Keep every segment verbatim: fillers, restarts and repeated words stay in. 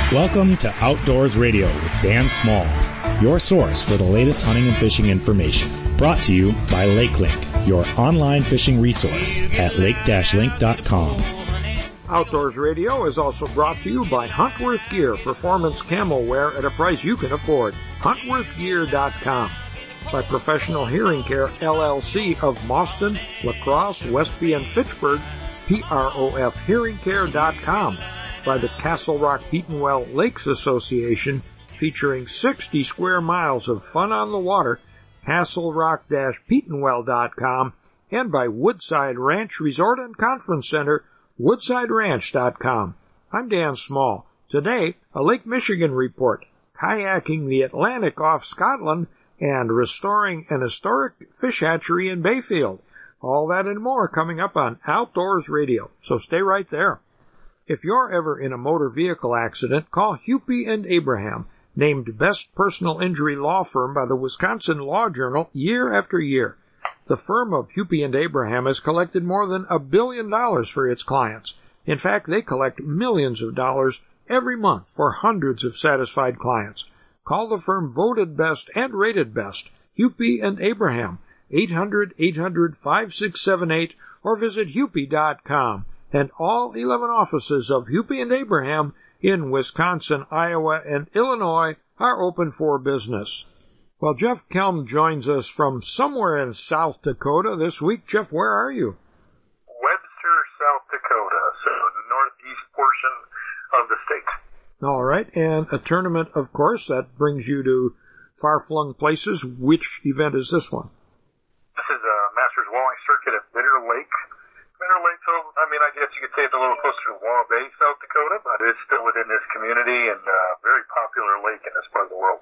Welcome to Outdoors Radio with Dan Small, your source for the latest hunting and fishing information. Brought to you by LakeLink, your online fishing resource at lake dash link dot com. Outdoors Radio is also brought to you by Huntworth Gear, performance camo wear at a price you can afford. huntworth gear dot com. By Professional Hearing Care, L L C of Mauston, La Crosse, Westby, and Fitchburg, P R O F hearing care dot com. By the Castle Rock Petenwell Lakes Association, featuring sixty square miles of fun on the water, castle rock dash petenwell dot com, and by Woodside Ranch Resort and Conference Center, woodside ranch dot com. I'm Dan Small. Today, a Lake Michigan report, kayaking the Atlantic off Scotland, and restoring an historic fish hatchery in Bayfield. All that and more coming up on Outdoors Radio, so stay right there. If you're ever in a motor vehicle accident, call Hupy and Abraham, named Best Personal Injury Law Firm by the Wisconsin Law Journal year after year. The firm of Hupy and Abraham has collected more than a billion dollars for its clients. In fact, they collect millions of dollars every month for hundreds of satisfied clients. Call the firm voted best and rated best, Hupy and Abraham, eight hundred, eight hundred, five six seven eight, or visit hupy dot com. And all eleven offices of Hupy and Abraham in Wisconsin, Iowa, and Illinois are open for business. Well, Jeff Kelm joins us from somewhere in South Dakota this week. Jeff, where are you? Webster, South Dakota, so the northeast portion of the state. All right, and a tournament, of course, that brings you to far-flung places. Which event is this one? This is a Masters Walleye Circuit at Bitter Lake. Bitter Lake, so, I mean, I guess you could say it's a little closer to Waugh Bay, South Dakota, but it's still within this community and a very popular lake in this part of the world.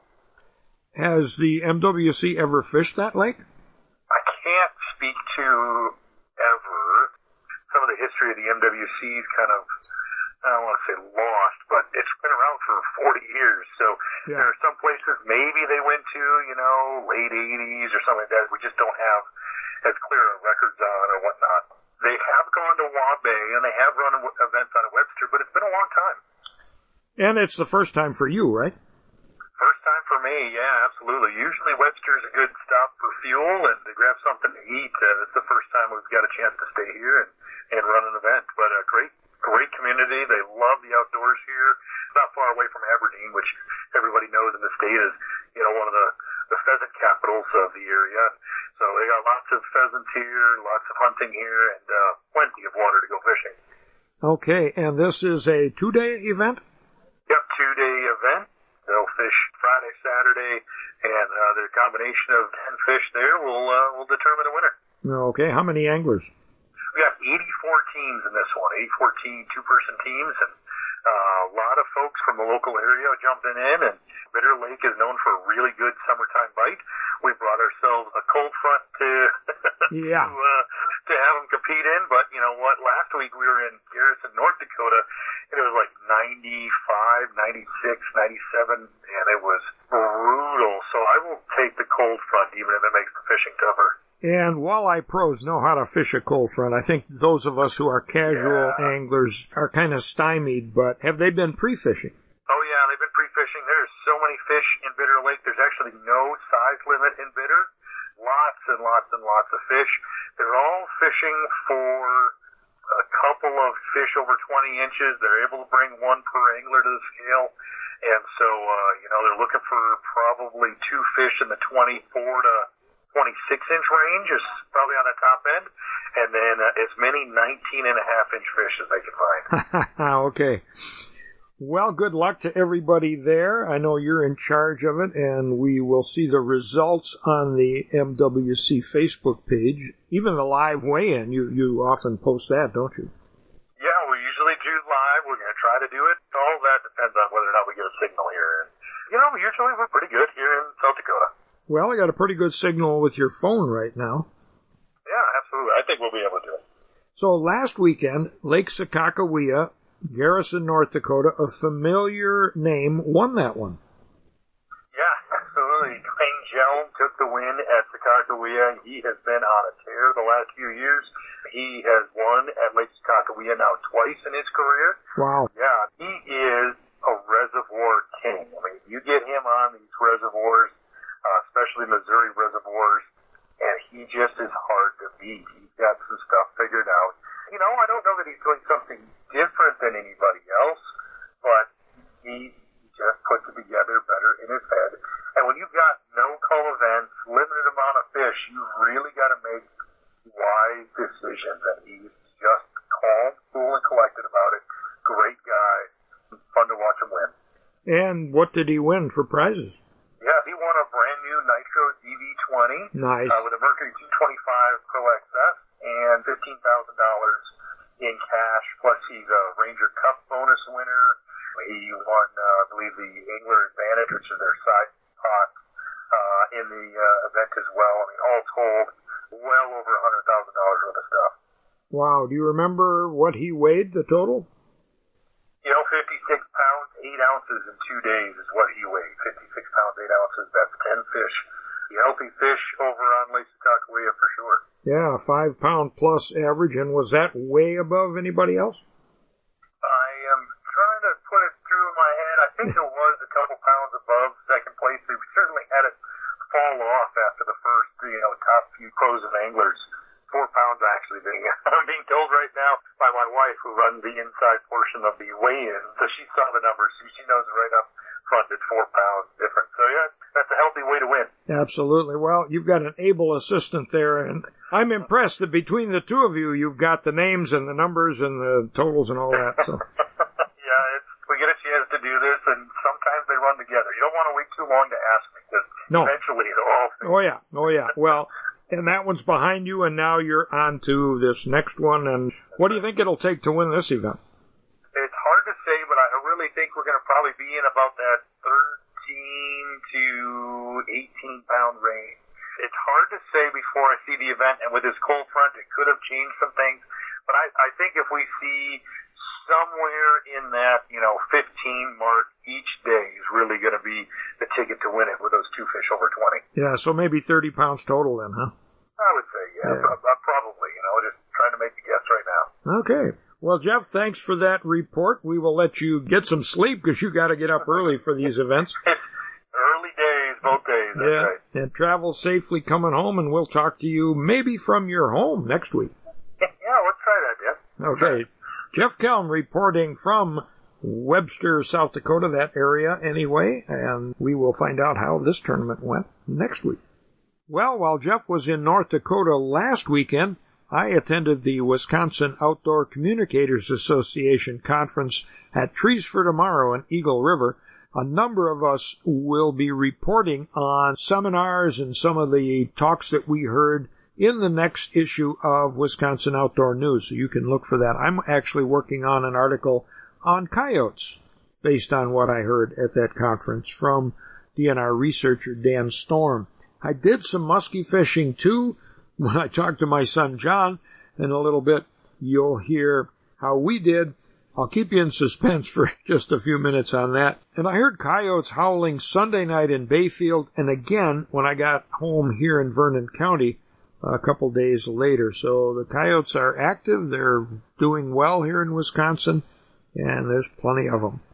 Has the M W C ever fished that lake? I can't speak to ever. Some of the history of the M W C is kind of, I don't want to say lost, but it's been around for forty years. So yeah. There are some places maybe they went to, you know, late eighties or something like that. We just don't have as clear records on or whatnot. They have gone to Waugh Bay and they have run events out of Webster, but it's been a long time. And it's the first time for you, right? First time for me, yeah, absolutely. Usually Webster's a good stop for fuel and to grab something to eat. Uh, it's the first time we've got a chance to stay here and, and run an event. But a great, great community. They love the outdoors here. It's not far away from Aberdeen, which everybody knows in the state is, you know, one of the, the pheasant capitals of the area. So they got lots of pheasants here, lots of hunting here, and uh, plenty of water to go fishing. Okay, and this is a two-day event? Yep, two-day event. They'll fish Friday, Saturday, and uh, the combination of ten fish there will uh, will determine a winner. Okay, how many anglers? We got eighty-four teams in this one, eighty-four team, two-person teams, and uh, a lot of folks from the local area jumping in, and Bitter Lake is known for a really good summertime bite. We brought ourselves a cold front to yeah. to, uh, to have them compete in, but you know what? Last week we were in Garrison, North Dakota, and it was like ninety-five, ninety-six, ninety-seven, and it was brutal. So I will take the cold front, even if it makes the fishing tougher. And walleye pros know how to fish a cold front. I think those of us who are casual yeah. anglers are kind of stymied, but have they been pre-fishing? Oh, yeah, they've been pre-fishing. There's so many fish in Bitter Lake. There's actually no size limit in Bitter. Lots and lots and lots of fish. They're all fishing for a couple of fish over twenty inches. They're able to bring one per angler to the scale. And so, uh, you know, they're looking for probably two fish in the twenty-four to twenty-six inch range is probably on the top end. And then uh, as many nineteen and a half inch fish as they can find. Okay. Well, good luck to everybody there. I know you're in charge of it, and we will see the results on the M W C Facebook page. Even the live weigh-in, you, you often post that, don't you? Yeah, we usually do live. We're going to try to do it. All that depends on whether or not we get a signal here. And, you know, usually we're pretty good here in South Dakota. Well, I got a pretty good signal with your phone right now. Yeah, absolutely. I think we'll be able to do it. So last weekend, Lake Sakakawea, Garrison, North Dakota, a familiar name, won that one. Yeah, absolutely. Dwayne Jones took the win at Sakakawea. He has been on a tear the last few years. He has won at Lake Sakakawea now twice in his career. Wow. Yeah, he is a reservoir you know, I don't know that he's doing something different than anybody else, but he just puts it together better in his head. And when you've got no-call events, limited amount of fish, you've really got to make wise decisions. And he's just calm, cool, and collected about it. Great guy. Fun to watch him win. And what did he win for prizes? Yeah, he won a brand new Nitro D V twenty. Nice. Uh, with a Mercury two twenty-five Pro X S and fifteen thousand dollars in cash. Plus, he's a Ranger Cup bonus winner. He won, uh, I believe, the Angler Advantage, which is their side pot, uh, in the uh, event as well. I mean, all told, well over one hundred thousand dollars worth of stuff. Wow. Do you remember what he weighed, the total? You know, fifty-six pounds, eight ounces in two days is what he weighed. fifty-six pounds, eight ounces, that's ten fish. The healthy fish over on Lake Sakakawea for sure. Yeah, five pound plus average. And was that way above anybody else? I am trying to put it through my head. I think it was a couple pounds above second place. They certainly had it fall off after the first, you know, top few pros of anglers. Four pounds actually being, I'm being told right now by my wife who runs the inside portion of the weigh-in. So she saw the numbers. So she knows right up front it's four pounds different. So yeah, that's a healthy way to win. Absolutely. Well, you've got an able assistant there, and I'm impressed that between the two of you, you've got the names and the numbers and the totals and all that. So. Yeah, it's, we get a chance to do this, and sometimes they run together. You don't want to wait too long to ask me, because no. eventually it'll all fit. Oh yeah, oh yeah. Well, and that one's behind you, and now you're on to this next one. And what do you think it'll take to win this event? It's hard to say, but I really think we're going to probably be in about that thirteen to eighteen pound range. It's hard to say before I see the event, and with this cold front, it could have changed some things. But I, I think if we see somewhere in that, you know, fifteen mark each day is really going to be the ticket to win it with those two fish over twenty. Yeah, so maybe thirty pounds total then, huh? I would say, yeah, yeah. Probably, you know, just trying to make a guess right now. Okay. Well, Jeff, thanks for that report. We will let you get some sleep because you got to get up early for these events. Early days, both days, that's yeah, right. And travel safely coming home, and we'll talk to you maybe from your home next week. Yeah, let's try that, Jeff. Okay. Jeff Kelm reporting from Webster, South Dakota, that area anyway, and we will find out how this tournament went next week. Well, while Jeff was in North Dakota last weekend, I attended the Wisconsin Outdoor Communicators Association conference at Trees for Tomorrow in Eagle River. A number of us will be reporting on seminars and some of the talks that we heard in the next issue of Wisconsin Outdoor News, so you can look for that. I'm actually working on an article on coyotes based on what I heard at that conference from D N R researcher Dan Storm. I did some muskie fishing too. When I talked to my son John in a little bit, you'll hear how we did. I'll keep you in suspense for just a few minutes on that. And I heard coyotes howling Sunday night in Bayfield, and again when I got home here in Vernon County a couple days later. So the coyotes are active. They're doing well here in Wisconsin, and there's plenty of them.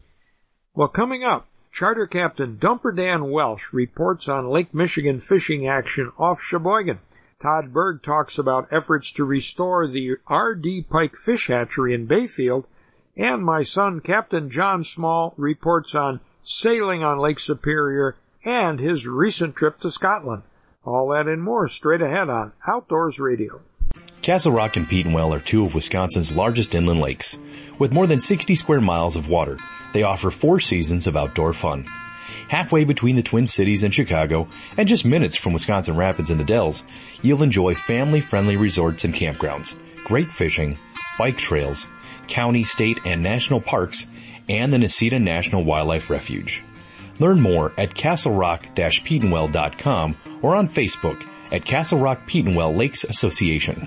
Well, coming up, Charter Captain Dumper Dan Welsh reports on Lake Michigan fishing action off Sheboygan. Todd Berg talks about efforts to restore the R D Pike Fish Hatchery in Bayfield, and my son Captain John Small reports on sailing on Lake Superior and his recent trip to Scotland. All that and more straight ahead on Outdoors Radio. Castle Rock and Petenwell are two of Wisconsin's largest inland lakes. With more than sixty square miles of water, they offer four seasons of outdoor fun. Halfway between the Twin Cities and Chicago, and just minutes from Wisconsin Rapids and the Dells, you'll enjoy family-friendly resorts and campgrounds, great fishing, bike trails, county, state, and national parks, and the Necedah National Wildlife Refuge. Learn more at castle rock dash petenwell dot com or on Facebook at Castle Rock Petenwell Lakes Association.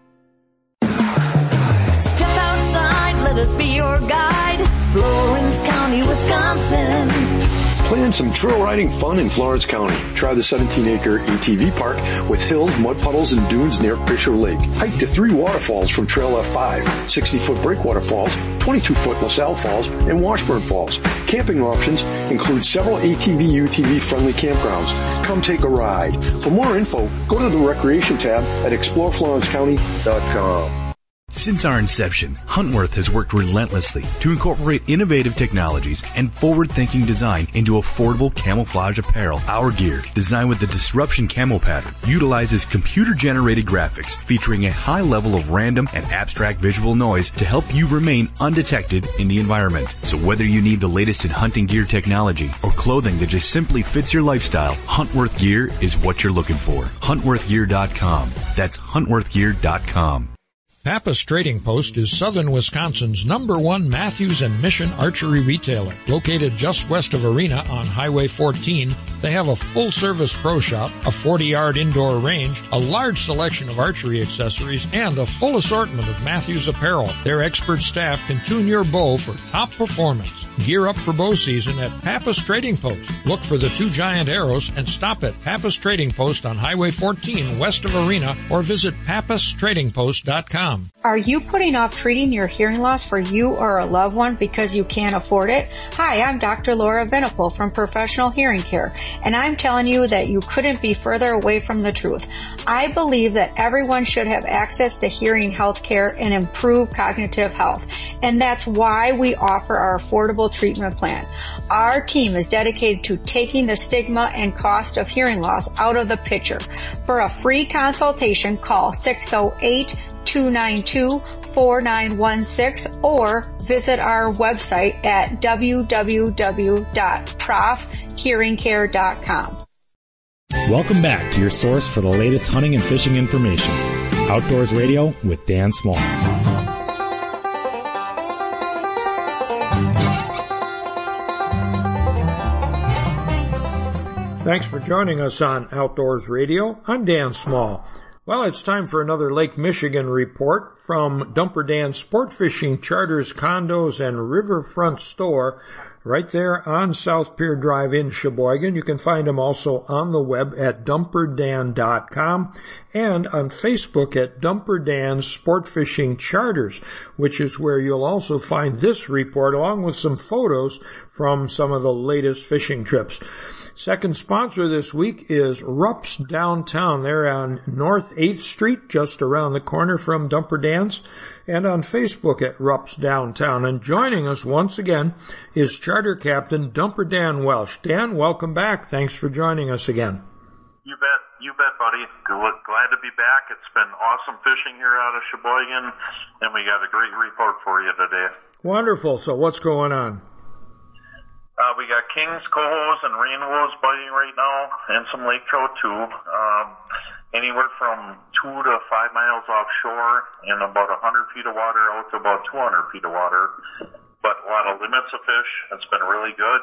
Step outside, let us be your guide. Florence County, Wisconsin. Plan some trail riding fun in Florence County. Try the seventeen acre A T V park with hills, mud puddles, and dunes near Fisher Lake. Hike to three waterfalls from Trail F five, sixty foot Breakwater Falls, twenty-two foot LaSalle Falls, and Washburn Falls. Camping options include several A T V U T V friendly campgrounds. Come take a ride. For more info, go to the Recreation tab at explore florence county dot com. Since our inception, Huntworth has worked relentlessly to incorporate innovative technologies and forward-thinking design into affordable camouflage apparel. Our gear, designed with the Disruption Camo pattern, utilizes computer-generated graphics featuring a high level of random and abstract visual noise to help you remain undetected in the environment. So whether you need the latest in hunting gear technology or clothing that just simply fits your lifestyle, Huntworth Gear is what you're looking for. Huntworth Gear dot com. That's Huntworth Gear dot com. Pappas Trading Post is southern Wisconsin's number one Matthews and Mission archery retailer. Located just west of Arena on Highway fourteen, they have a full-service pro shop, a forty-yard indoor range, a large selection of archery accessories, and a full assortment of Matthews apparel. Their expert staff can tune your bow for top performance. Gear up for bow season at Pappas Trading Post. Look for the two giant arrows and stop at Pappas Trading Post on Highway fourteen west of Arena or visit pappas trading post dot com. Are you putting off treating your hearing loss for you or a loved one because you can't afford it? Hi, I'm Doctor Laura Venipal from Professional Hearing Care, and I'm telling you that you couldn't be further away from the truth. I believe that everyone should have access to hearing health care and improve cognitive health, and that's why we offer our affordable treatment plan. Our team is dedicated to taking the stigma and cost of hearing loss out of the picture. For a free consultation, call six oh eight, two nine two, four nine one six or visit our website at w w w dot prof hearing care dot com. Welcome back to your source for the latest hunting and fishing information. Outdoors Radio with Dan Small. Thanks for joining us on Outdoors Radio. I'm Dan Small. Well, it's time for another Lake Michigan report from Dumper Dan's Sport Fishing Charters, Condos, and Riverfront Store right there on South Pier Drive in Sheboygan. You can find them also on the web at dumper dan dot com and on Facebook at Dumper Dan's Sport Fishing Charters, which is where you'll also find this report along with some photos from some of the latest fishing trips. Second sponsor this week is Rupp's Downtown. They're on North eighth Street, just around the corner from Dumper Dan's, and on Facebook at Rupp's Downtown. And joining us once again is Charter Captain Dumper Dan Welsh. Dan, welcome back. Thanks for joining us again. You bet. You bet, buddy. Glad to be back. It's been awesome fishing here out of Sheboygan, and we got a great report for you today. Wonderful. So what's going on? Uh, we got kings, cohos, and rainbows biting right now, and some lake trout too. Um, anywhere from two to five miles offshore and about one hundred feet of water out to about two hundred feet of water. But a lot of limits of fish. It's been really good.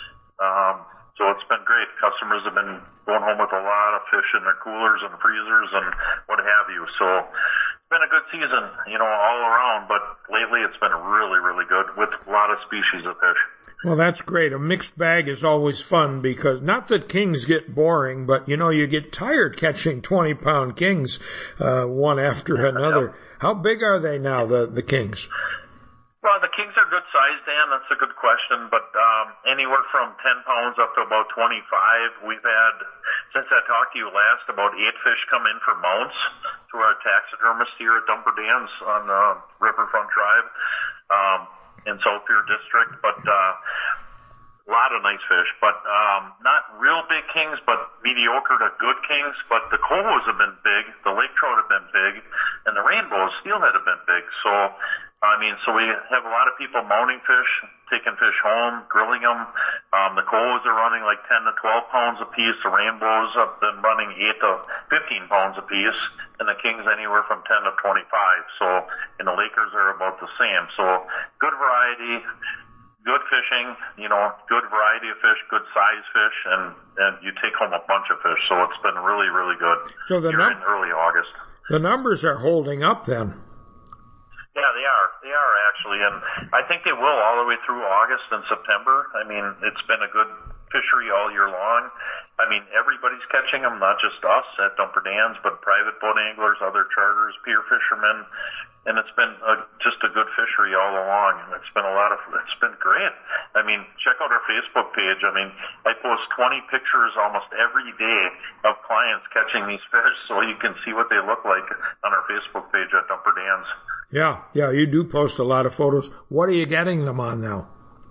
Um, so it's been great. Customers have been going home with a lot of fish in their coolers and freezers and what have you. So it's been a good season, you know, all around. But lately it's been really, really good with a lot of species of fish. Well, that's great. A mixed bag is always fun because not that kings get boring, but, you know, you get tired catching twenty-pound kings uh, one after another. Yep. How big are they now, the, the kings? Well, the kings are good size, Dan. That's a good question. But um, anywhere from ten pounds up to about twenty-five. We've had, since I talked to you last, about eight fish come in for mounts to our taxidermist here at Dumper Dan's on uh, Riverfront Drive. Um in South Pier District, but uh, a lot of nice fish, but um, not real big kings, but mediocre to good kings. But the cohos have been big, the lake trout have been big, and the rainbows, steelhead have been big. So, I mean, so we have a lot of people mounting fish, taking fish home, grilling them. Um, the cohos are running like ten to twelve pounds a piece. The rainbows have been running eight to fifteen pounds a piece, and the kings anywhere from ten to twenty-five. So, and the Lakers are about the same. So, good variety, good fishing, you know, good variety of fish, good size fish, and, and you take home a bunch of fish. So it's been really, really good. So the Here num- in early August. The numbers are holding up then. Yeah, they are. They are actually, and I think they will all the way through August and September. I mean, it's been a good fishery all year long. I mean, everybody's catching them, not just us at Dumper Dan's, but private boat anglers, other charters, pier fishermen, and it's been a, just a good fishery all along. And it's been a lot of, it's been great. I mean, check out our Facebook page. I mean, I post twenty pictures almost every day of clients catching these fish, so you can see what they look like on our Facebook page at Dumper Dan's. Yeah, yeah, you do post a lot of photos. What are you getting them on now?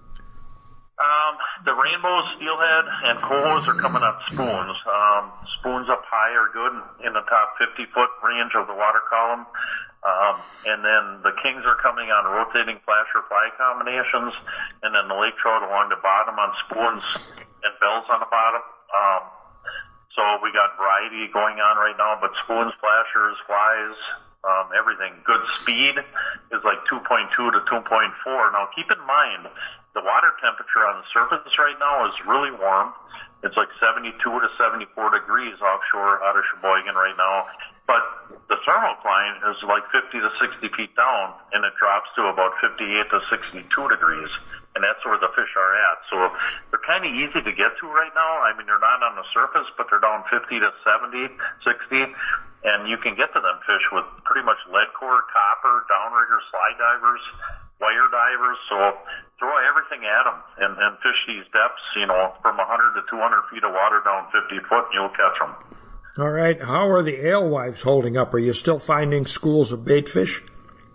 Um, the rainbows, steelhead, and cohos are coming on spoons. Um, spoons up high are good in the top fifty foot range of the water column. Um, and then the kings are coming on rotating flasher fly combinations, and then the lake trout along the bottom on spoons and bells on the bottom. Um, so we got variety going on right now, but spoons, flashers, flies, um, everything. Good speed is like two point two to two point four. Now keep in mind, the water temperature on the surface right now is really warm. It's like seventy-two to seventy-four degrees offshore out of Sheboygan right now. But the thermocline is like fifty to sixty feet down, and it drops to about fifty-eight to sixty-two degrees. And that's where the fish are at. So they're kind of easy to get to right now. I mean, they're not on the surface, but they're down fifty to seventy, sixty. And you can get to them fish with pretty much lead core, copper, downrigger, slide divers, wire divers. So throw everything at them and, and fish these depths, you know, from one hundred to two hundred feet of water down fifty foot, and you'll catch them. All right. How are the alewives holding up? Are you still finding schools of bait fish?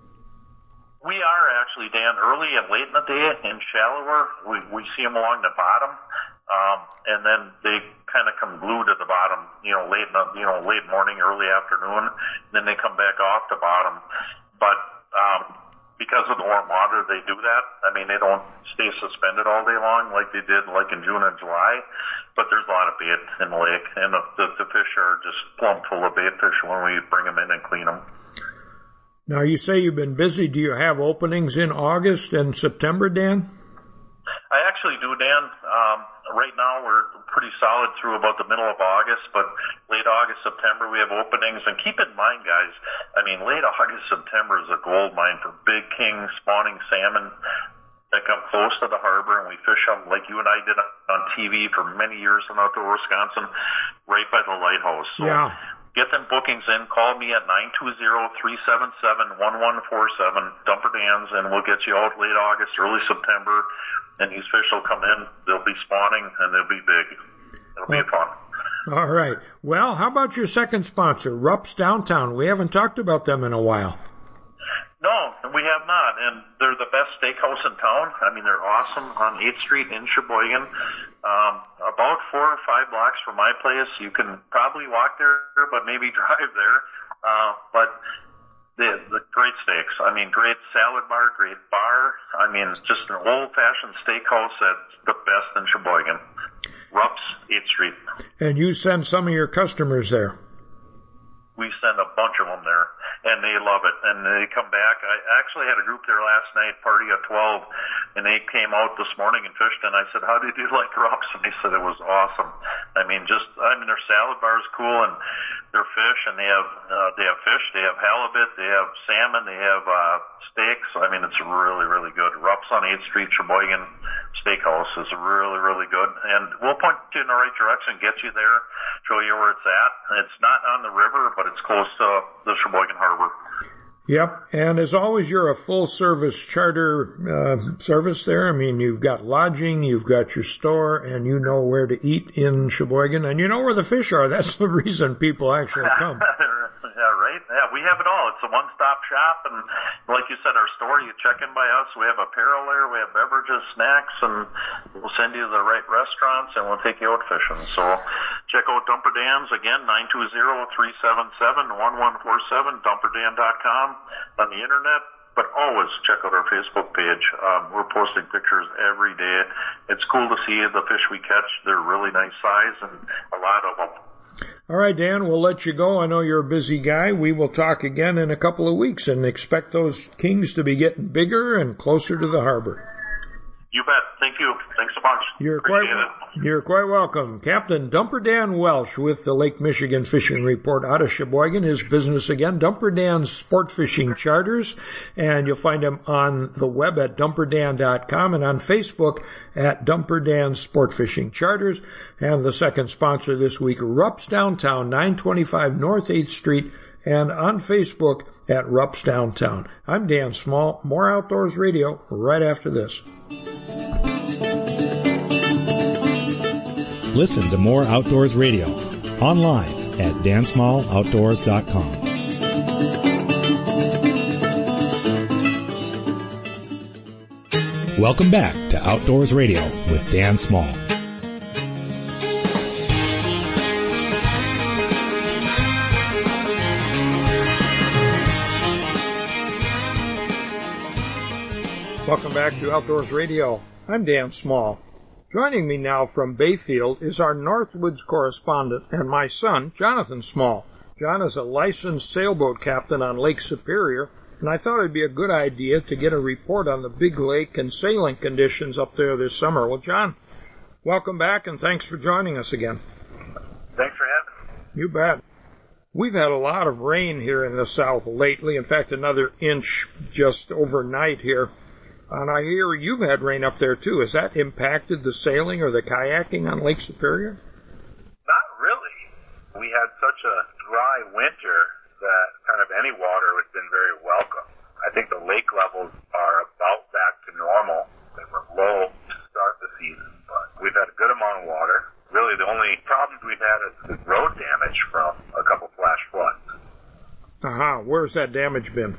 We are actually, Dan, early and late in the day and shallower. We, we see them along the bottom, um, and then they kind of come glued to the bottom, you know, late, in the, you know, late morning, early afternoon. Then they come back off the bottom. But um, because of the warm water, they do that. I mean, they don't stay suspended all day long like they did like in June and July. But there's a lot of bait in the lake, and the, the, the fish are just plumb full of bait fish when we bring them in and clean them. Now, you say you've been busy. Do you have openings in August and September, Dan? I actually do, Dan. Um, right now, we're pretty solid through about the middle of August, but late August, September, we have openings. And keep in mind, guys, I mean, late August, September is a gold mine for big king spawning salmon that come close to the harbor, and we fish them like you and I did on T V for many years in outdoor Wisconsin, right by the lighthouse. So yeah. Get them bookings in. Call me at nine two zero, three seven seven, one one four seven, Dumper Dan's, and we'll get you out late August, early September, and these fish will come in. They'll be spawning, and they'll be big. It'll be fun. All right. Well, how about your second sponsor, Rupp's Downtown? We haven't talked about them in a while. No, we have not, and they're the best steakhouse in town. I mean, they're awesome on eighth street in Sheboygan. Um, about four or five blocks from my place. You can probably walk there, but maybe drive there. Uh, but the, the great steaks. I mean, great salad bar, great bar. I mean, it's just an old-fashioned steakhouse that's the best in Sheboygan. Rupp's, eighth street. And you send some of your customers there? We send a bunch of them there. And they love it, and they come back. I actually had a group there last night, party at twelve, and they came out this morning and fished, and I said, how did you like Rupp's? And they said it was awesome. I mean, just, I mean, their salad bar is cool, and their fish, and they have, uh, they have fish, they have halibut, they have salmon, they have, uh, steaks. I mean, it's really, really good. Rupp's on eighth street, Sheboygan Steakhouse is really, really good, and we'll point you in the right direction, get you there, show you where it's at. It's not on the river, but it's close to the Sheboygan Harbor. Yep, and as always, you're a full-service charter uh, service there. I mean, you've got lodging, you've got your store, and you know where to eat in Sheboygan, and you know where the fish are. That's the reason people actually come. Yeah, right? Yeah, we have it all. It's a one-stop shop, and like you said, our store, you check in by us. We have apparel there, we have beverages, snacks, and we'll send you to the right restaurants, and we'll take you out fishing. So check out Dumper Dan's, again, nine two zero, three seven seven, one one four seven, dumper dan dot com on the internet. But always check out our Facebook page. Um, we're posting pictures every day. It's cool to see the fish we catch. They're really nice size, and a lot of them. All right, Dan, we'll let you go. I know you're a busy guy. We will talk again in a couple of weeks, and expect those kings to be getting bigger and closer to the harbor. You bet. Thank you. Thanks a bunch. You're quite, you're quite welcome. Captain Dumper Dan Welsh with the Lake Michigan Fishing Report out of Sheboygan. His business again, Dumper Dan's Sport Fishing Charters, and you'll find him on the web at dumper dan dot com and on Facebook at Dumper Dan's Sport Fishing Charters. And the second sponsor this week, Rupp's Downtown, nine twenty-five North eighth street, and on Facebook at Rupp's Downtown. I'm Dan Small. More Outdoors Radio right after this. Listen to More Outdoors Radio online at dan small outdoors dot com. Welcome back to Outdoors Radio with Dan Small. Welcome back to Outdoors Radio. I'm Dan Small. Joining me now from Bayfield is our Northwoods correspondent and my son, Jonathan Small. John is a licensed sailboat captain on Lake Superior, and I thought it'd be a good idea to get a report on the big lake and sailing conditions up there this summer. Well, John, welcome back and thanks for joining us again. Thanks for having me. You bet. We've had a lot of rain here in the south lately. In fact, another inch just overnight here. And I hear you've had rain up there, too. Has that impacted the sailing or the kayaking on Lake Superior? Not really. We had such a dry winter that kind of any water has been very welcome. I think the lake levels are about back to normal. They were low to start the season, but we've had a good amount of water. Really, the only problems we've had is road damage from a couple flash floods. Uh-huh. Where's that damage been?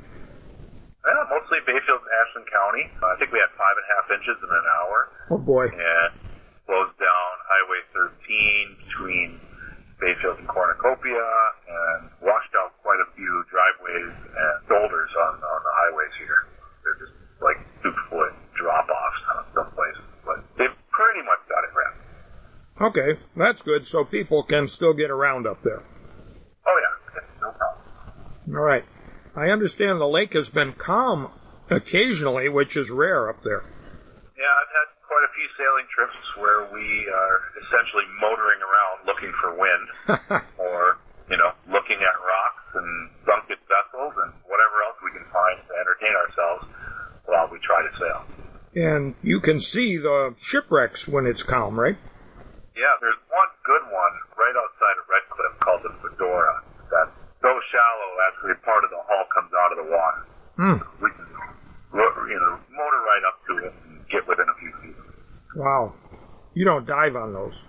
Yeah, mostly Bayfield and Ashland County. Uh, I think we had five and a half inches in an hour. Oh, boy. And closed down Highway thirteen between Bayfield and Cornucopia and washed out quite a few driveways and boulders on, on the highways here. They're just like two-foot drop-offs on some places. But they've pretty much got it wrapped. Okay, that's good. So people can still get around up there. Oh, yeah. No problem. All right. I understand the lake has been calm occasionally, which is rare up there. Yeah, I've had quite a few sailing trips where we are essentially motoring around looking for wind or, you know, looking at rocks and sunken vessels and whatever else we can find to entertain ourselves while we try to sail. And you can see the shipwrecks when it's calm, right? Yeah, there's one good one right outside of Red Cliff called the Fedora. That's so shallow, actually, part of the hull comes out of the water. Hmm. We can, you know, motor right up to it and get within a few feet. Wow. You don't dive on those?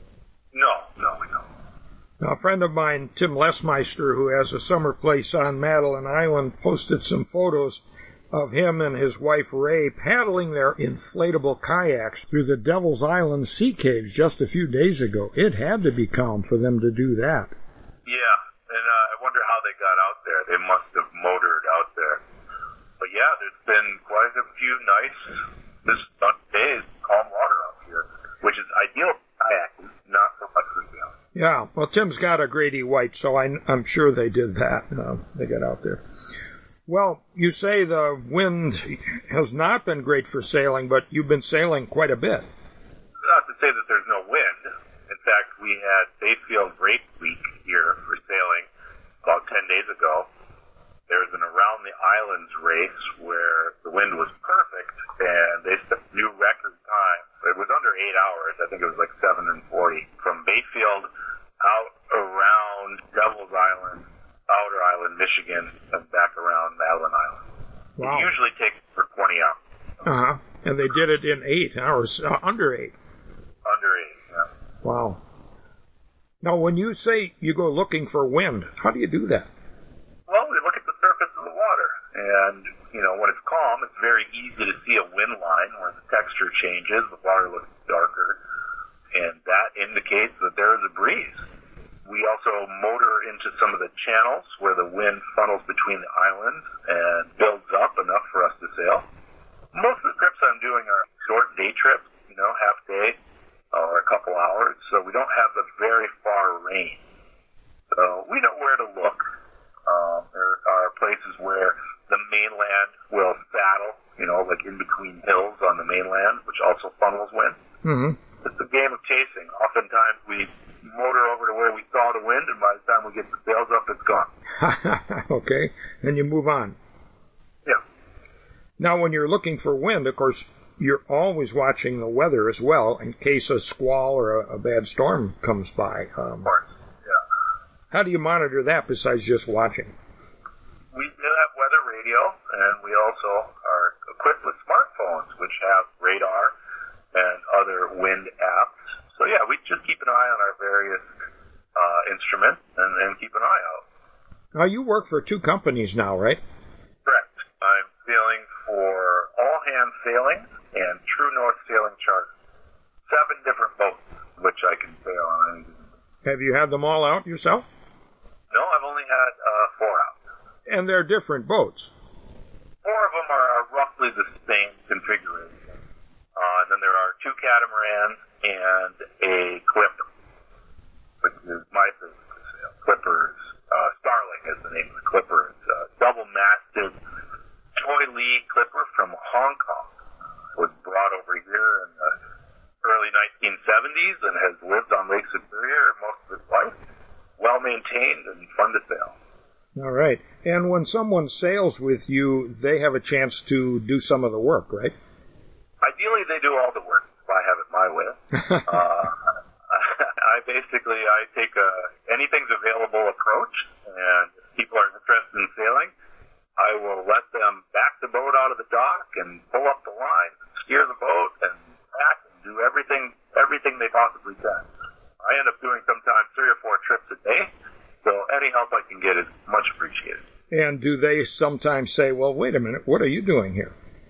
No, no, we don't. Now, a friend of mine, Tim Lesmeister, who has a summer place on Madeline Island, posted some photos of him and his wife Ray paddling their inflatable kayaks through the Devil's Island sea caves just a few days ago. It had to be calm for them to do that. Yeah. And uh, I wonder how they got out there. They must have motored out there. But yeah, there's been quite a few nice, this days, calm water out here, which is ideal for kayaking, not so much for sailing. Yeah, well, Tim's got a Grady White, so I, I'm sure they did that. Uh, they got out there. Well, you say the wind has not been great for sailing, but you've been sailing quite a bit. Not to say that there's no wind. In fact, we had Bayfield Race Week here for sailing about ten days ago. There was an Around the Islands race where the wind was perfect, and they set a new record time. It was under eight hours. I think it was like seven and forty. From Bayfield out around Devil's Island, Outer Island, Michigan, and back around Madeline Island. Wow. It usually takes for twenty hours. Uh-huh. And they did it in eight hours, uh, under eight. Under eight, yeah. Wow. Now, when you say you go looking for wind, how do you do that? Well, we look at the surface of the water, and, you know, when it's calm, it's very easy to see a wind line where the texture changes, the water looks darker, and that indicates that there is a breeze. We also motor into some of the channels where the wind funnels between the islands and builds up enough for us to sail. Most of the trips I'm doing are short day trips, you know, half day or a couple hours, so we don't have the very far range. So we know where to look. Um, there are places where the mainland will saddle, you know, like in between hills on the mainland, which also funnels wind. Mm-hmm. It's a game of chasing. Oftentimes we motor over to where we saw the wind, and by the time we get the sails up, it's gone. Okay, and you move on. Yeah. Now, when you're looking for wind, of course, you're always watching the weather as well in case a squall or a, a bad storm comes by. Um, of course, yeah. How do you monitor that besides just watching? We do have weather radio, and we also are equipped with smartphones, which have radar and other wind apps. So, yeah, we just keep an eye on our various uh, instruments and, and keep an eye out. Now, you work for two companies now, right? Correct. I'm sailing for All Hands Sailing and Have you had them all out yourself? No, I've only had uh, four out. And they're different boats. Four of them are, are roughly the same configuration. Uh, and then there are two catamarans and a Clipper, which is my business. Clipper's uh, Starling is the name of the Clipper. It's a double-masted Choi Lee Clipper from Hong Kong. It was brought over here in the early nineteen seventies and has lived on Lake Superior most of its life. Well-maintained and fun to sail. All right. And when someone sails with you, they have a chance to do some of the work, right? Ideally, they do all the work if I have it my way. uh, I basically, I take a anything's available approach, and if people are interested in sailing, I will let them back the boat out of the dock and pull up the line, steer the boat, and back and do everything, everything they possibly can. I end up doing sometimes three or four trips a day, so any help I can get is much appreciated. And do they sometimes say, well, wait a minute, what are you doing here?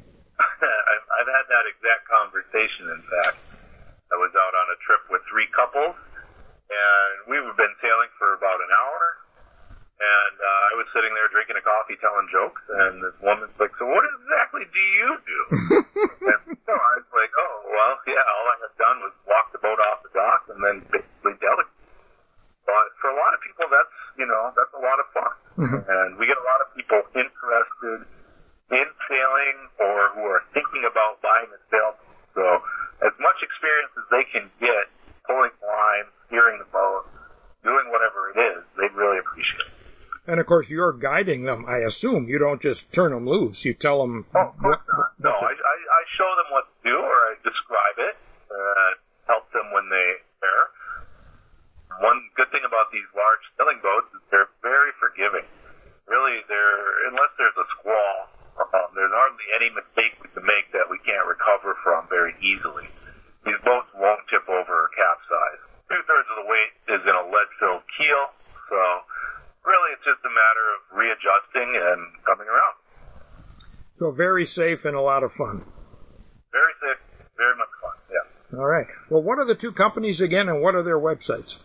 I've, I've had that exact conversation, in fact. I was out on a trip with three couples, and we've been sailing for about an hour, and uh, I was sitting there drinking a coffee telling jokes, and this woman's like, so what exactly do you do? And so I was like, oh, well, yeah, all I had done was walk the boat off the dock and then basically delegate. But for a lot of people, that's, you know, that's a lot of fun. Mm-hmm. And we get a lot of people interested in sailing or who are thinking about buying a sailboat. So as much experience as they can get pulling line, steering the boat, doing whatever it is, they'd really appreciate it. And, of course, you're guiding them, I assume. You don't just turn them loose. You tell them... Oh, of course not. No, I, I, I show them what to do, or I describe it, uh, help them when they pair. One good thing about these large sailing boats is they're very forgiving. Really, they're unless there's a squall, um, there's hardly any mistake we can make that we can't recover from very easily. These boats won't tip over or capsize. Two-thirds of the weight is in a lead-filled keel, so really it's just a matter of readjusting and coming around. So very safe and a lot of fun. Very safe, very much fun, yeah. All right. Well, what are the two companies again, and what are their websites?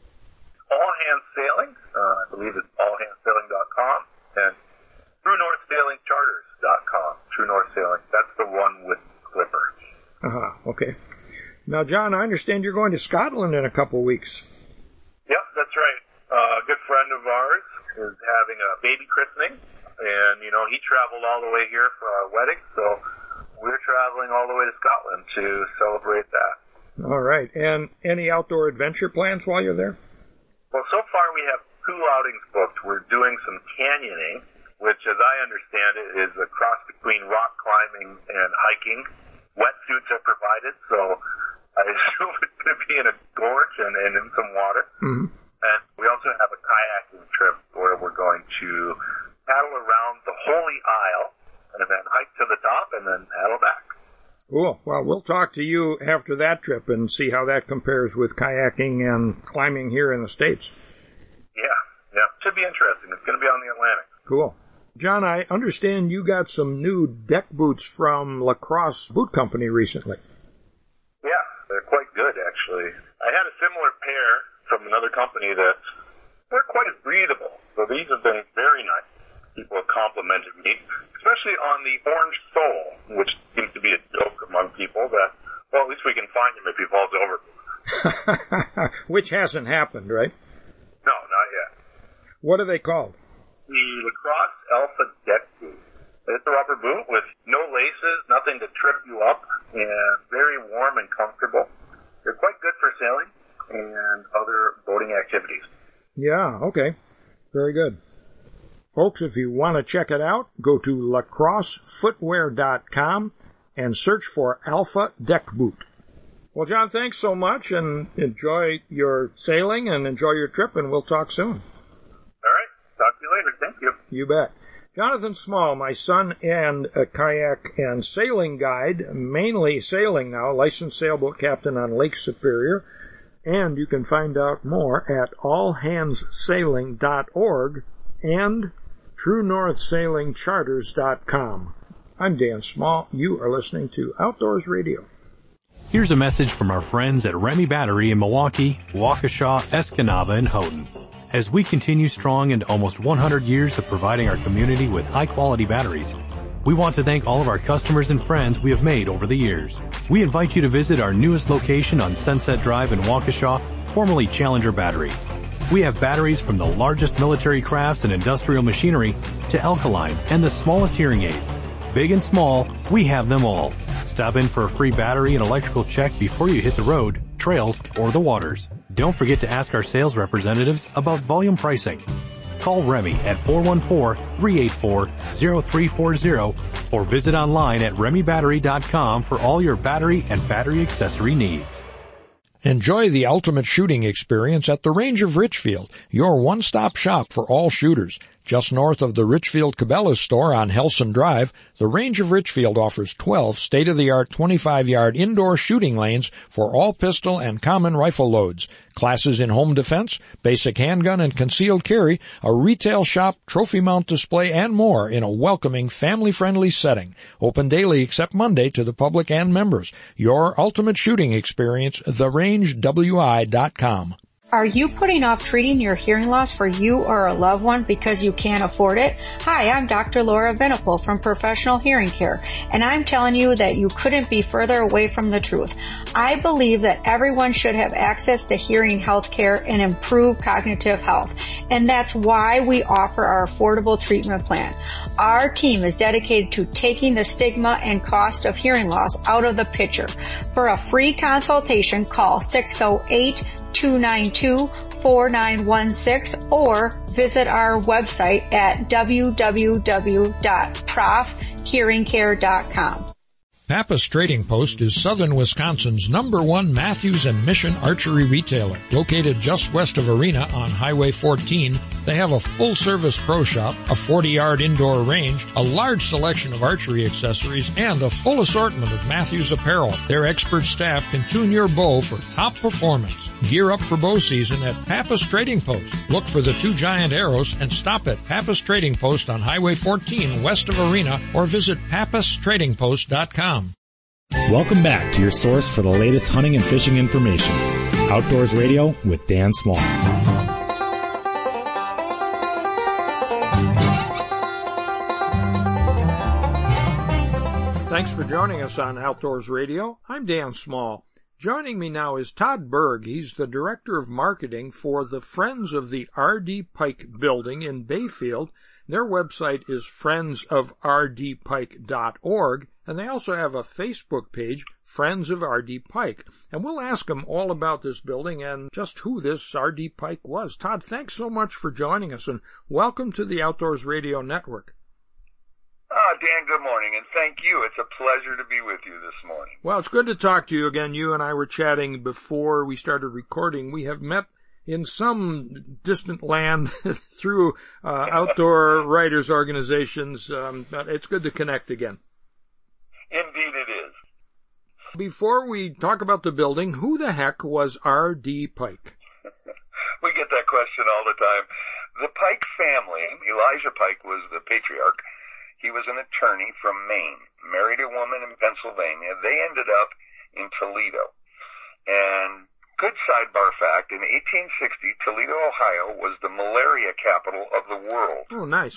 All Hands Sailing, uh, I believe it's all hands sailing dot com, and True North Sailing Charters dot com. True North Sailing, that's the one with Clipper. Uh-huh, okay. Now, John, I understand you're going to Scotland in a couple of weeks. Yep, that's right. Uh, a good friend of ours is having a baby christening, and, you know, he traveled all the way here for our wedding, so we're traveling all the way to Scotland to celebrate that. All right. And any outdoor adventure plans while you're there? Well, so far we have two outings booked. We're doing some canyoning, which, as I understand it, is a cross between rock climbing and hiking. Wetsuits are provided, so I assume it's going to be in a gorge and, and in some water. Mm-hmm. And we also have a kayaking trip where we're going to paddle around the Holy Isle and then hike to the top and then paddle back. Cool. Well, we'll talk to you after that trip and see how that compares with kayaking and climbing here in the States. Yeah, yeah. Should be interesting. It's going to be on the Atlantic. Cool. John, I understand you got some new deck boots from Lacrosse Boot Company recently. Yeah, they're quite good, actually. I had a similar pair from another company that they're quite breathable. So these have been very nice. People have complimented me, especially on the orange sole, which seems to be a joke among people that, well, at least we can find him if he falls over. Which hasn't happened, right? No, not yet. What are they called? The Lacrosse Alpha Deck Boot. It's a rubber boot with no laces, nothing to trip you up, and very warm and comfortable. They're quite good for sailing and other boating activities. Yeah, okay. Very good. Folks, if you want to check it out, go to lacrosse footwear dot com and search for Alpha Deck Boot. Well, John, thanks so much, and enjoy your sailing and enjoy your trip, and we'll talk soon. All right. Talk to you later. Thank you. You bet. Jonathan Small, my son and a kayak and sailing guide, mainly sailing now, licensed sailboat captain on Lake Superior, and you can find out more at all hands sailing dot org and True North Sailing Charters dot com. I'm Dan Small. You are listening to Outdoors Radio. Here's a message from our friends at Remy Battery in Milwaukee, Waukesha, Escanaba, and Houghton. As we continue strong into almost one hundred years of providing our community with high-quality batteries, we want to thank all of our customers and friends we have made over the years. We invite you to visit our newest location on Sunset Drive in Waukesha, formerly Challenger Battery. We have batteries from the largest military crafts and industrial machinery to alkalines and the smallest hearing aids. Big and small, we have them all. Stop in for a free battery and electrical check before you hit the road, trails, or the waters. Don't forget to ask our sales representatives about volume pricing. Call Remy at four one four, three eight four, zero three four zero or visit online at remy battery dot com for all your battery and battery accessory needs. Enjoy the ultimate shooting experience at the Range of Richfield, your one-stop shop for all shooters. Just north of the Richfield Cabela's store on Helson Drive, the Range of Richfield offers twelve state-of-the-art twenty-five yard indoor shooting lanes for all pistol and common rifle loads, classes in home defense, basic handgun and concealed carry, a retail shop, trophy mount display, and more in a welcoming, family-friendly setting. Open daily except Monday to the public and members. Your ultimate shooting experience, the range w i dot com. Are you putting off treating your hearing loss for you or a loved one because you can't afford it? Hi, I'm Doctor Laura Venipal from Professional Hearing Care, and I'm telling you that you couldn't be further away from the truth. I believe that everyone should have access to hearing health care and improve cognitive health, and that's why we offer our affordable treatment plan. Our team is dedicated to taking the stigma and cost of hearing loss out of the picture. For a free consultation, call six oh eight, two nine two, four nine one six or visit our website at w w w dot prof hearing care dot com. Pappas Trading Post is southern Wisconsin's number one Matthews and Mission archery retailer. Located just west of Arena on Highway fourteen, they have a full-service pro shop, a forty yard indoor range, a large selection of archery accessories, and a full assortment of Matthews apparel. Their expert staff can tune your bow for top performance. Gear up for bow season at Pappas Trading Post. Look for the two giant arrows and stop at Pappas Trading Post on Highway fourteen west of Arena or visit pappas trading post dot com. Welcome back to your source for the latest hunting and fishing information. Outdoors Radio with Dan Small. Thanks for joining us on Outdoors Radio. I'm Dan Small. Joining me now is Todd Berg. He's the Director of Marketing for the Friends of the R D. Pike Building in Bayfield. Their website is friends of r d pike dot org, and they also have a Facebook page, Friends of R D. Pike. And we'll ask them all about this building and just who this R D. Pike was. Todd, thanks so much for joining us, and welcome to the Outdoors Radio Network. Ah, Dan, good morning, and thank you. It's a pleasure to be with you this morning. Well, it's good to talk to you again. You and I were chatting before we started recording. We have met in some distant land through uh, outdoor writers' organizations. Um, but it's good to connect again. Indeed it is. Before we talk about the building, who the heck was R D. Pike? We get that question all the time. The Pike family, Elijah Pike was the patriarch. He was an attorney from Maine, married a woman in Pennsylvania. They ended up in Toledo. And good sidebar fact, in eighteen sixty, Toledo, Ohio was the malaria capital of the world. Oh, nice.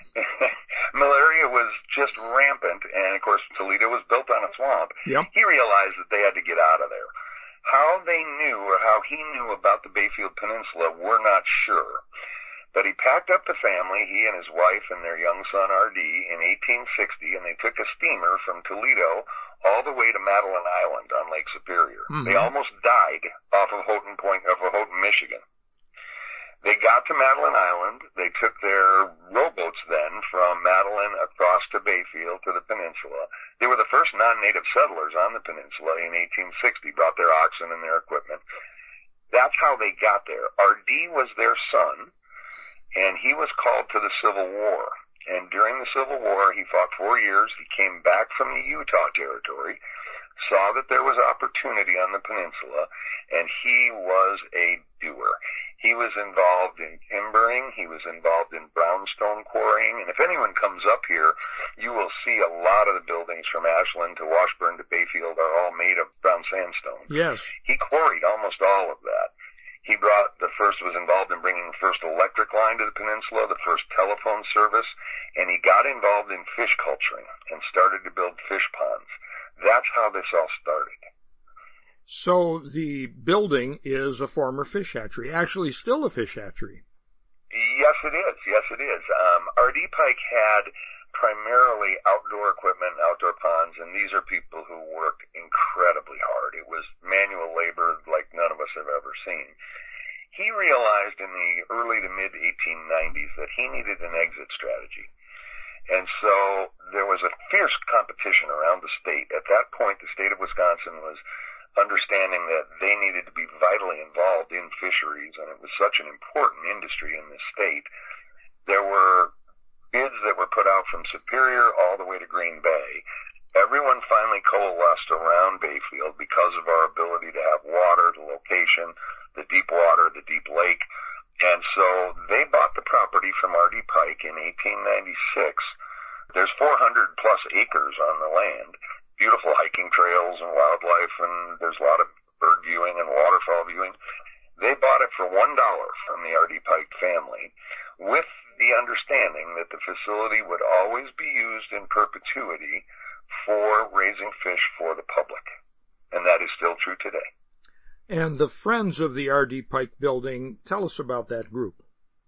Malaria was just rampant, and of course Toledo was built on a swamp. Yep. He realized that they had to get out of there. How they knew or how he knew about the Bayfield Peninsula, we're not sure. But he packed up the family, he and his wife and their young son R D, in eighteen sixty, and they took a steamer from Toledo all the way to Madeline Island on Lake Superior. Mm-hmm. They almost died off of Houghton Point, of Houghton, Michigan. They got to Madeline Island. They took their rowboats then from Madeline across to Bayfield to the peninsula. They were the first non-native settlers on the peninsula in eighteen sixty, brought their oxen and their equipment. That's how they got there. R D was their son, and he was called to the Civil War. And during the Civil War, he fought four years. He came back from the Utah Territory, saw that there was opportunity on the peninsula, and he was a doer. He was involved in timbering. He was involved in brownstone quarrying. And if anyone comes up here, you will see a lot of the buildings from Ashland to Washburn to Bayfield are all made of brown sandstone. Yes. He quarried almost all of that. He brought the first, was involved in bringing the first electric line to the peninsula, the first telephone service, and he got involved in fish culturing and started to build fish ponds. That's how this all started. So the building is a former fish hatchery, actually still a fish hatchery. Yes, it is. Yes, it is. Um, R D Pike had primarily outdoor equipment, outdoor ponds, and these are people who worked incredibly hard. It was manual labor like none of us have ever seen. He realized in the early to mid eighteen nineties that he needed an exit strategy. And so there was a fierce competition around the state. At that point, the state of Wisconsin was understanding that they needed to be vitally involved in fisheries, and it was such an important industry in this state. There were bids that were put out from Superior all the way to Green Bay. Everyone finally coalesced around Bayfield because of our ability to have water, the location, the deep water, the deep lake. And so they bought the property from R D Pike in eighteen ninety-six. There's four hundred plus acres on the land. Beautiful hiking trails and wildlife, and there's a lot of bird viewing and waterfall viewing. They bought it for one dollar from the R D Pike family, with the understanding that the facility would always be used in perpetuity for raising fish for the public. And that is still true today. And the Friends of the R D Pike building, tell us about that group.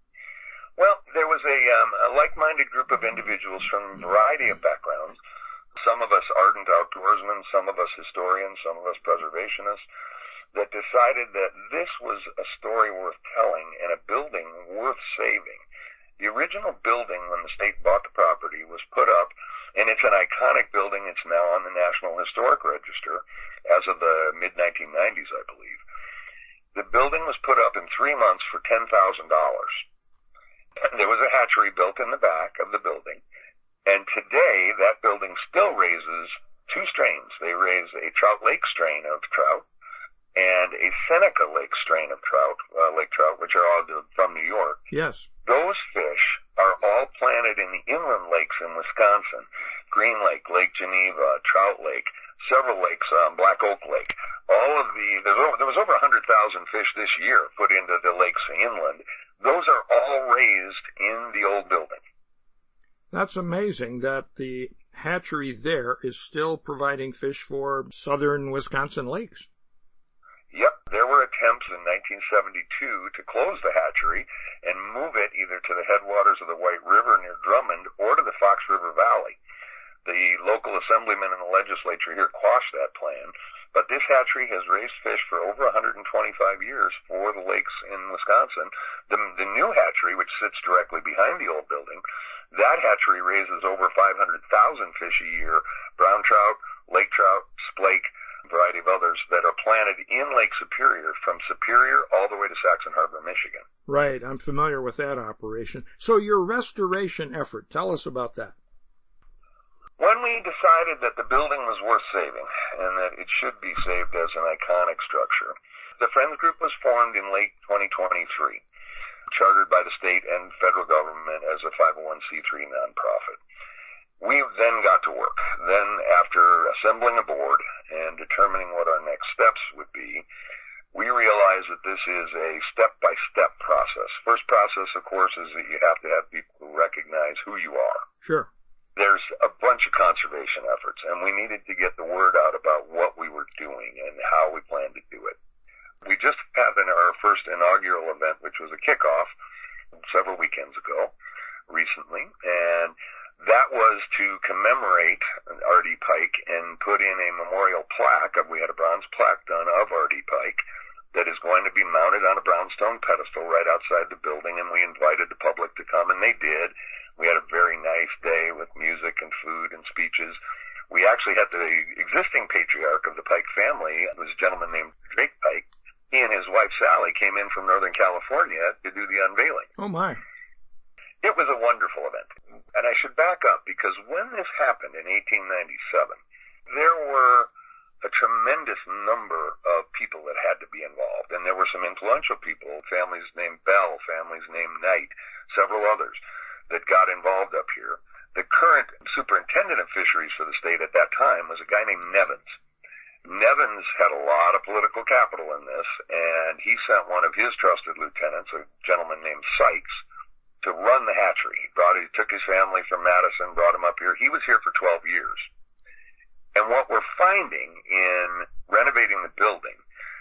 Well, there was a, um, a like-minded group of individuals from a variety of backgrounds. Some of us ardent outdoorsmen, some of us historians, some of us preservationists, that decided that this was a story worth telling and a building worth saving. The original building, when the state bought the property, was put up, and it's an iconic building. It's now on the National Historic Register as of the mid nineteen nineties, I believe. The building was put up in three months for ten thousand dollars. There was a hatchery built in the back of the building. And today, that building still raises two strains. They raise a Trout Lake strain of trout and a Seneca Lake strain of trout, uh, lake trout, which are all from New York. Yes. Those fish are all planted in the inland lakes in Wisconsin. Green Lake, Lake Geneva, Trout Lake, several lakes, um, Black Oak Lake. All of the, there was over one hundred thousand fish this year put into the lakes inland. Those are all raised in the old building. That's amazing that the hatchery there is still providing fish for southern Wisconsin lakes. Yep, there were attempts in nineteen seventy-two to close the hatchery and move it either to the headwaters of the White River near Drummond or to the Fox River Valley. The local assemblyman in the legislature here quashed that plan, but this hatchery has raised fish for over one hundred twenty-five years for the lakes in Wisconsin. The, the new hatchery, which sits directly behind the old building, that hatchery raises over five hundred thousand fish a year, brown trout, lake trout, splake, a variety of others that are planted in Lake Superior, from Superior all the way to Saxon Harbor, Michigan. Right, I'm familiar with that operation. So your restoration effort, tell us about that. When we decided that the building was worth saving and that it should be saved as an iconic structure, the Friends Group was formed in late twenty twenty-three, chartered by the state and federal government as a five oh one c three nonprofit. We then got to work. Then, after assembling a board and determining what our next steps would be, we realized that this is a step-by-step process. First process, of course, is that you have to have people who recognize who you are. Sure. There's a bunch of conservation efforts, and we needed to get the word out about what we were doing and how we planned to do it. We just had our first inaugural event, which was a kickoff several weekends ago, recently, and that was to commemorate R D Pike and put in a memorial plaque. We had a bronze plaque done of R D Pike that is going to be mounted on a brownstone pedestal right outside the building, and we invited the public to come, and they did. We had a very nice day with music and food and speeches. We actually had the existing patriarch of the Pike family, it was a gentleman named Drake Pike. He and his wife Sally came in from Northern California to do the unveiling. Oh my. It was a wonderful event. And I should back up, because when this happened in eighteen ninety-seven, there were a tremendous number of people that had to be involved. And there were some influential people, families named Bell, families named Knight, several others that got involved up here. The current superintendent of fisheries for the state at that time was a guy named Nevins. Nevins had a lot of political capital in this, and he sent one of his trusted lieutenants, a gentleman named Sykes, to run the hatchery. He brought, he took his family from Madison, brought him up here. He was here for twelve years. And what we're finding in renovating the building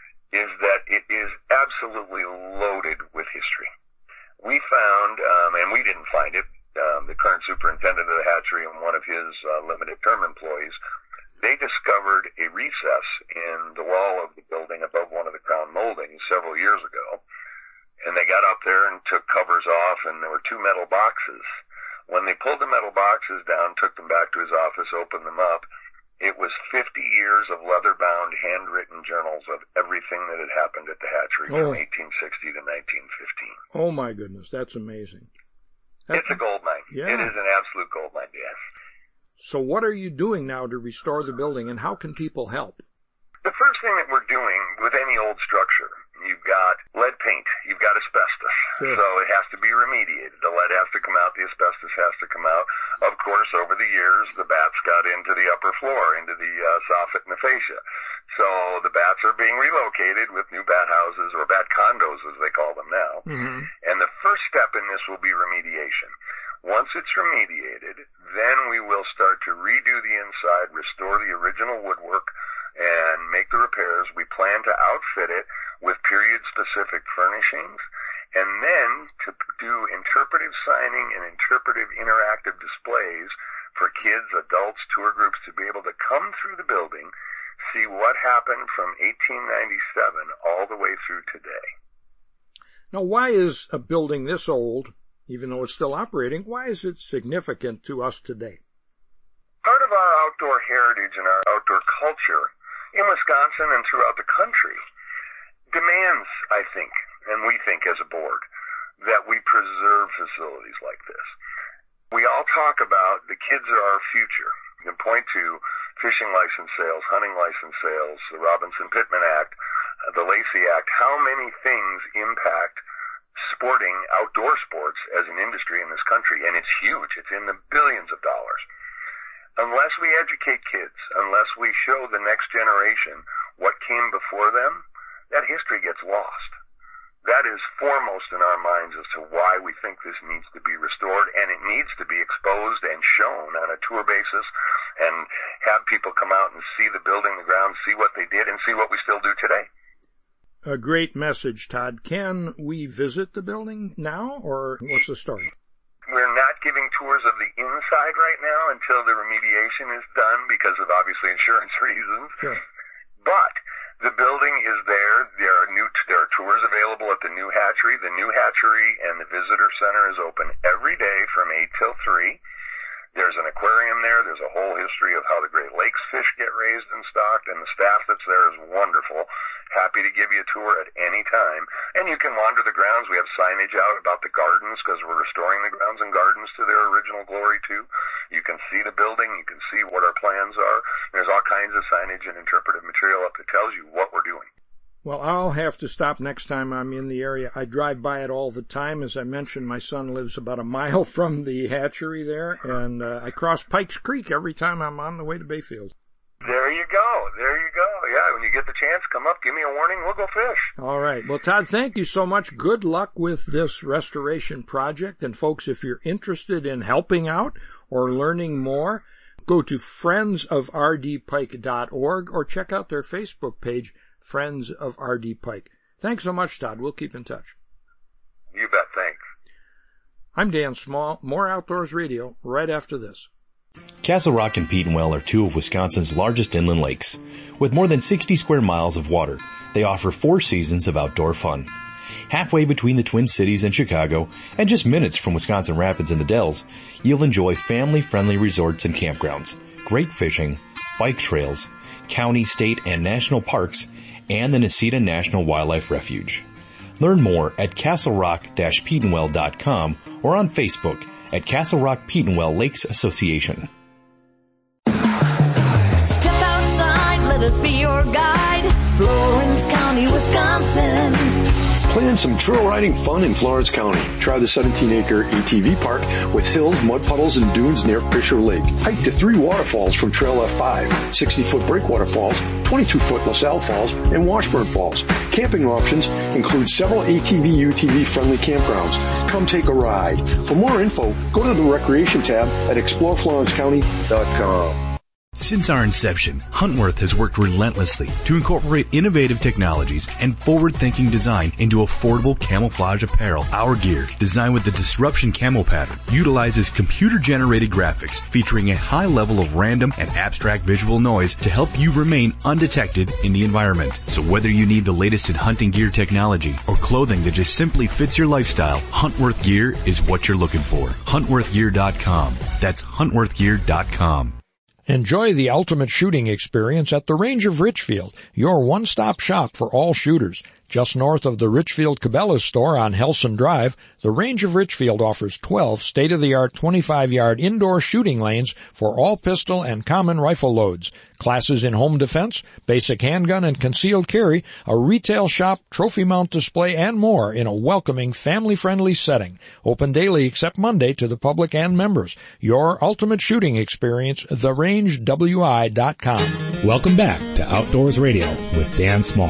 is that it is absolutely loaded with history. We found, um, and we didn't find it, um, the current superintendent of the hatchery and one of his uh, limited term employees, they discovered a recess in the wall of the building above one of the crown moldings several years ago. And they got up there and took covers off, and there were two metal boxes. When they pulled the metal boxes down, took them back to his office, opened them up, it was fifty years of leather-bound, handwritten journals of everything that had happened at the hatchery oh. from eighteen sixty to nineteen fifteen. Oh, my goodness. That's amazing. That's, it's a gold mine. Yeah. It is an absolute gold mine, Dan. So what are you doing now to restore the building, and how can people help? The first thing that we're doing with any old structure, you've got lead paint, you've got asbestos, sure. So it has to be remediated. The lead has to come out, the asbestos has to come out. Of course, over the years, the bats got into the upper floor, into the uh, soffit and the fascia. So the bats are being relocated with new bat houses, or bat condos as they call them now. Mm-hmm. And the first step in this will be remediation. Once it's remediated, then we will start to redo the inside, restore the original woodwork, and make the repairs. We plan to outfit it with period-specific furnishings, and then to do interpretive signing and interpretive interactive displays for kids, adults, tour groups to be able to come through the building, see what happened from eighteen ninety-seven all the way through today. Now, why is a building this old, even though it's still operating, why is it significant to us today? Part of our outdoor heritage and our outdoor culture in Wisconsin and throughout the country demands, I think, and we think as a board, that we preserve facilities like this. We all talk about the kids are our future. You can point to fishing license sales, hunting license sales, the Robinson-Pittman Act, the Lacey Act. How many things impact sporting, outdoor sports as an industry in this country? And it's huge. It's in the billions of dollars. Unless we educate kids, unless we show the next generation what came before them, that history gets lost. That is foremost in our minds as to why we think this needs to be restored, and it needs to be exposed and shown on a tour basis and have people come out and see the building, the grounds, see what they did, and see what we still do today. A great message, Todd. Can we visit the building now, or what's the story? We're not giving tours of the inside right now until the remediation is done because of obviously insurance reasons. Sure. But the building is there. There are new there are tours available at the new hatchery. The new hatchery and the visitor center is open every day from eight till three. There's an aquarium there. There's a whole history of how the Great Lakes fish get raised and stocked, and the staff that's there is wonderful. Happy to give you a tour at any time. And you can wander the grounds. We have signage out about the gardens because we're restoring the grounds and gardens to their original glory, too. You can see the building. You can see what our plans are. There's all kinds of signage and interpretive material up that tells you what we're doing. Well, I'll have to stop next time I'm in the area. I drive by it all the time. As I mentioned, my son lives about a mile from the hatchery there, and uh, I cross Pikes Creek every time I'm on the way to Bayfield. There you go. There you go. Yeah, when you get the chance, come up, give me a warning, we'll go fish. All right. Well, Todd, thank you so much. Good luck with this restoration project. And folks, if you're interested in helping out or learning more, go to friends of r d pike dot org or check out their Facebook page, Friends of R D Pike. Thanks so much, Todd. We'll keep in touch. You bet. Thanks. I'm Dan Small. More Outdoors Radio right after this. Castle Rock and Petenwell are two of Wisconsin's largest inland lakes. With more than sixty square miles of water, they offer four seasons of outdoor fun. Halfway between the Twin Cities and Chicago, and just minutes from Wisconsin Rapids and the Dells, you'll enjoy family-friendly resorts and campgrounds, great fishing, bike trails, county, state, and national parks, and the Necedah National Wildlife Refuge. Learn more at castle rock dash petenwell dot com or on Facebook at Castle Rock Petenwell Lakes Association. Step outside, let us be your guide. Florence County, Wisconsin. Plan some trail riding fun in Florence County. Try the seventeen acre A T V park with hills, mud puddles, and dunes near Fisher Lake. Hike to three waterfalls from Trail F five, sixty foot Breakwater Falls, twenty-two foot LaSalle Falls, and Washburn Falls. Camping options include several A T V U T V friendly campgrounds. Come take a ride. For more info, go to the Recreation tab at explore florence county dot com. Since our inception, Huntworth has worked relentlessly to incorporate innovative technologies and forward-thinking design into affordable camouflage apparel. Our gear, designed with the disruption camo pattern, utilizes computer-generated graphics featuring a high level of random and abstract visual noise to help you remain undetected in the environment. So whether you need the latest in hunting gear technology or clothing that just simply fits your lifestyle, Huntworth gear is what you're looking for. huntworth gear dot com. That's huntworth gear dot com. Enjoy the ultimate shooting experience at the Range of Richfield, your one-stop shop for all shooters. Just north of the Richfield Cabela's store on Helson Drive, the Range of Richfield offers twelve state-of-the-art twenty-five yard indoor shooting lanes for all pistol and common rifle loads, classes in home defense, basic handgun and concealed carry, a retail shop, trophy mount display, and more in a welcoming, family-friendly setting. Open daily except Monday to the public and members. Your ultimate shooting experience, the range w i dot com. Welcome back to Outdoors Radio with Dan Small.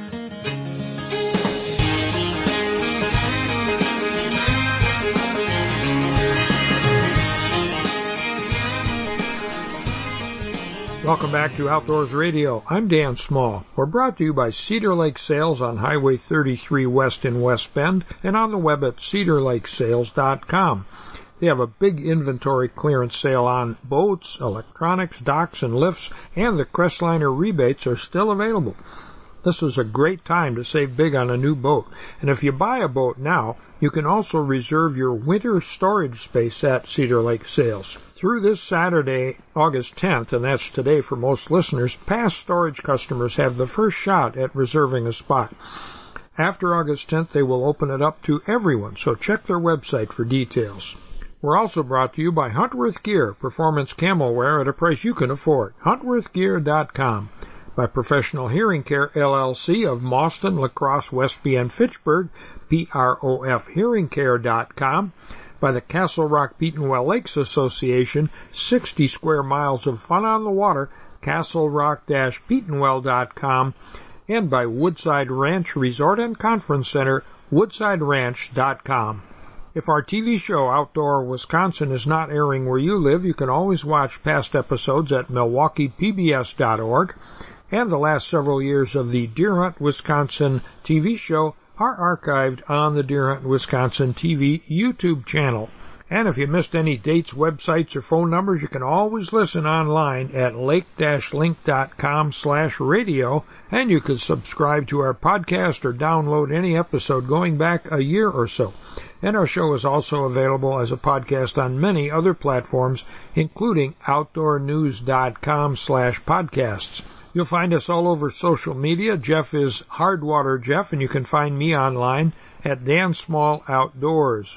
Welcome back to Outdoors Radio. I'm Dan Small. We're brought to you by Cedar Lake Sales on Highway thirty-three West in West Bend and on the web at cedar lake sales dot com. They have a big inventory clearance sale on boats, electronics, docks, and lifts, and the Crestliner rebates are still available. This is a great time to save big on a new boat. And if you buy a boat now, you can also reserve your winter storage space at Cedar Lake Sales. Through this Saturday, August tenth, and that's today for most listeners, past storage customers have the first shot at reserving a spot. After August tenth, they will open it up to everyone, so check their website for details. We're also brought to you by Huntworth Gear, performance camo wear at a price you can afford. huntworth gear dot com. By Professional Hearing Care, L L C of Mauston, La Crosse, Westby, and Fitchburg, P R O F hearing care dot com. By the Castle Rock Petenwell Lakes Association, sixty square miles of fun on the water, castle rock dash petenwell dot com. And by Woodside Ranch Resort and Conference Center, woodside ranch dot com. If our T V show Outdoor Wisconsin is not airing where you live, you can always watch past episodes at milwaukee p b s dot org. And the last several years of the Deer Hunt Wisconsin T V show are archived on the Deer Hunt Wisconsin T V YouTube channel. And if you missed any dates, websites, or phone numbers, you can always listen online at lake dash link dot com slash radio, and you can subscribe to our podcast or download any episode going back a year or so. And our show is also available as a podcast on many other platforms, including outdoor news dot com slash podcasts. You'll find us all over social media. Jeff is Hardwater Jeff, and you can find me online at Dan Small Outdoors.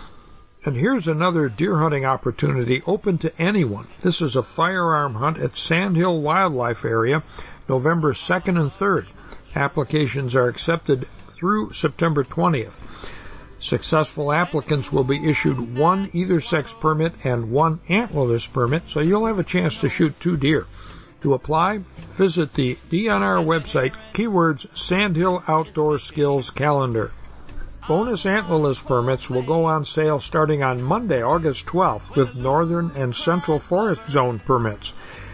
And here's another deer hunting opportunity open to anyone. This is a firearm hunt at Sandhill Wildlife Area, November second and third. Applications are accepted through September twentieth. Successful applicants will be issued one either-sex permit and one antlerless permit, so you'll have a chance to shoot two deer. To apply, visit the D N R website, keywords Sandhill Outdoor Skills Calendar. Bonus antlerless permits will go on sale starting on Monday, August twelfth, with Northern and Central Forest Zone permits.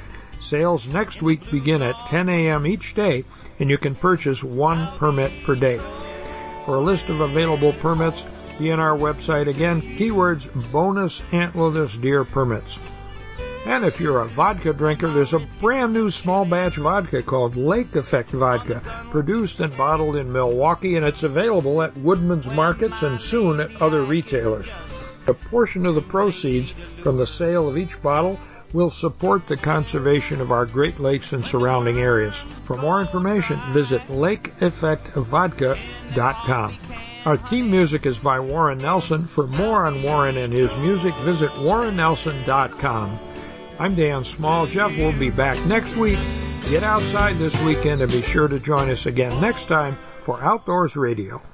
Sales next week begin at ten a.m. each day, and you can purchase one permit per day. For a list of available permits, D N R website again, keywords Bonus Antlerless Deer Permits. And if you're a vodka drinker, there's a brand new small batch vodka called Lake Effect Vodka, produced and bottled in Milwaukee, and it's available at Woodman's Markets and soon at other retailers. A portion of the proceeds from the sale of each bottle will support the conservation of our Great Lakes and surrounding areas. For more information, visit lake effect vodka dot com. Our theme music is by Warren Nelson. For more on Warren and his music, visit warren nelson dot com. I'm Dan Small. Jeff will be back next week Get outside this weekend and be sure to join us again next time for Outdoors Radio.